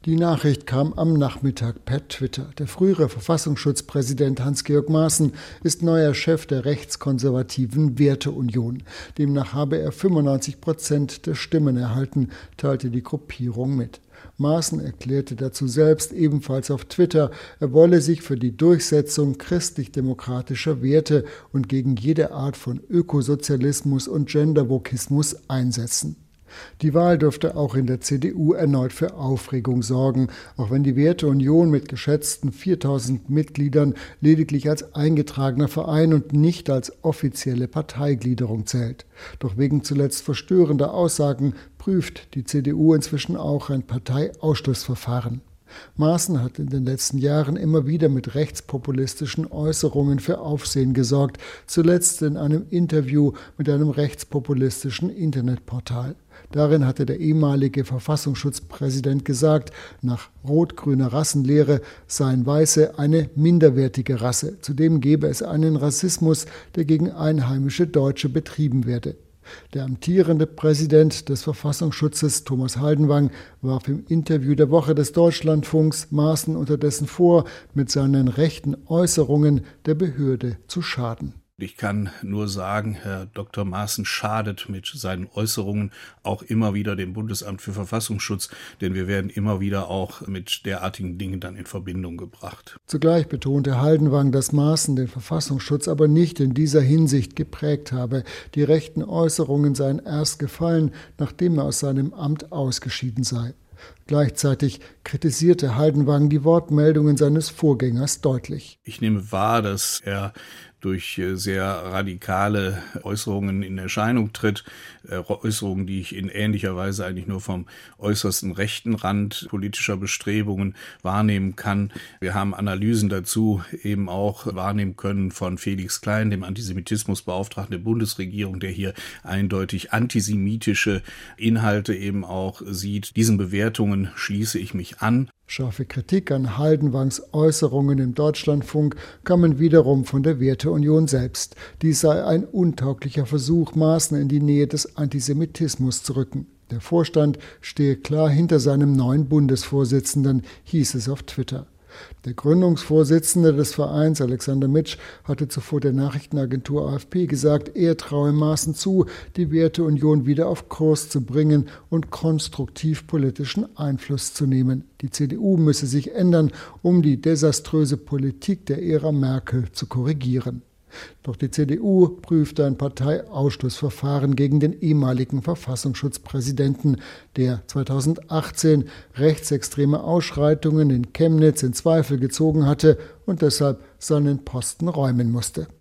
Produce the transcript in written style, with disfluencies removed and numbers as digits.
Die Nachricht kam am Nachmittag per Twitter. Der frühere Verfassungsschutzpräsident Hans-Georg Maaßen ist neuer Chef der rechtskonservativen Werteunion. Demnach habe er 95% der Stimmen erhalten, teilte die Gruppierung mit. Maaßen erklärte dazu selbst ebenfalls auf Twitter, er wolle sich für die Durchsetzung christlich-demokratischer Werte und gegen jede Art von Ökosozialismus und Gendervokismus einsetzen. Die Wahl dürfte auch in der CDU erneut für Aufregung sorgen, auch wenn die Werteunion mit geschätzten 4.000 Mitgliedern lediglich als eingetragener Verein und nicht als offizielle Parteigliederung zählt. Doch wegen zuletzt verstörender Aussagen prüft die CDU inzwischen auch ein Parteiausschlussverfahren. Maaßen hat in den letzten Jahren immer wieder mit rechtspopulistischen Äußerungen für Aufsehen gesorgt, zuletzt in einem Interview mit einem rechtspopulistischen Internetportal. Darin hatte der ehemalige Verfassungsschutzpräsident gesagt, nach rot-grüner Rassenlehre seien Weiße eine minderwertige Rasse. Zudem gebe es einen Rassismus, der gegen einheimische Deutsche betrieben werde. Der amtierende Präsident des Verfassungsschutzes, Thomas Haldenwang, warf im Interview der Woche des Deutschlandfunks Maaßen unterdessen vor, mit seinen rechten Äußerungen der Behörde zu schaden. Ich kann nur sagen, Herr Dr. Maaßen schadet mit seinen Äußerungen auch immer wieder dem Bundesamt für Verfassungsschutz, denn wir werden immer wieder auch mit derartigen Dingen dann in Verbindung gebracht. Zugleich betonte Haldenwang, dass Maaßen den Verfassungsschutz aber nicht in dieser Hinsicht geprägt habe. Die rechten Äußerungen seien erst gefallen, nachdem er aus seinem Amt ausgeschieden sei. Gleichzeitig kritisierte Haldenwang die Wortmeldungen seines Vorgängers deutlich. Ich nehme wahr, dass er durch sehr radikale Äußerungen in Erscheinung tritt. Äußerungen, die ich in ähnlicher Weise eigentlich nur vom äußersten rechten Rand politischer Bestrebungen wahrnehmen kann. Wir haben Analysen dazu eben auch wahrnehmen können von Felix Klein, dem Antisemitismusbeauftragten der Bundesregierung, der hier eindeutig antisemitische Inhalte eben auch sieht. Diesen Bewertungen schließe ich mich an. Scharfe Kritik an Haldenwangs Äußerungen im Deutschlandfunk kamen wiederum von der Werteunion selbst. Dies sei ein untauglicher Versuch, Maaßen in die Nähe des Antisemitismus zu rücken. Der Vorstand stehe klar hinter seinem neuen Bundesvorsitzenden, hieß es auf Twitter. Der Gründungsvorsitzende des Vereins, Alexander Mitsch, hatte zuvor der Nachrichtenagentur AFP gesagt, er traue Maaßen zu, die Werteunion wieder auf Kurs zu bringen und konstruktiv politischen Einfluss zu nehmen. Die CDU müsse sich ändern, um die desaströse Politik der Ära Merkel zu korrigieren. Doch die CDU prüfte ein Parteiausschlussverfahren gegen den ehemaligen Verfassungsschutzpräsidenten, der 2018 rechtsextreme Ausschreitungen in Chemnitz in Zweifel gezogen hatte und deshalb seinen Posten räumen musste.